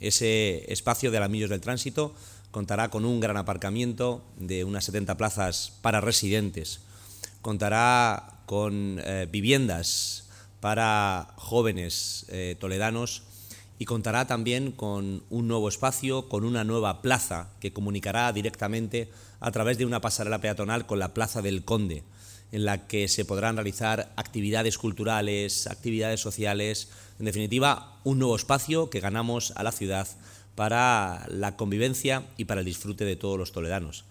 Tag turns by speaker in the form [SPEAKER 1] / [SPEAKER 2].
[SPEAKER 1] Ese espacio de Alamillos del Tránsito contará con un gran aparcamiento de unas 70 plazas para residentes. Contará con viviendas para jóvenes toledanos y contará también con un nuevo espacio, con una nueva plaza que comunicará directamente a través de una pasarela peatonal con la Plaza del Conde, en la que se podrán realizar actividades culturales, actividades sociales, en definitiva, un nuevo espacio que ganamos a la ciudad para la convivencia y para el disfrute de todos los toledanos.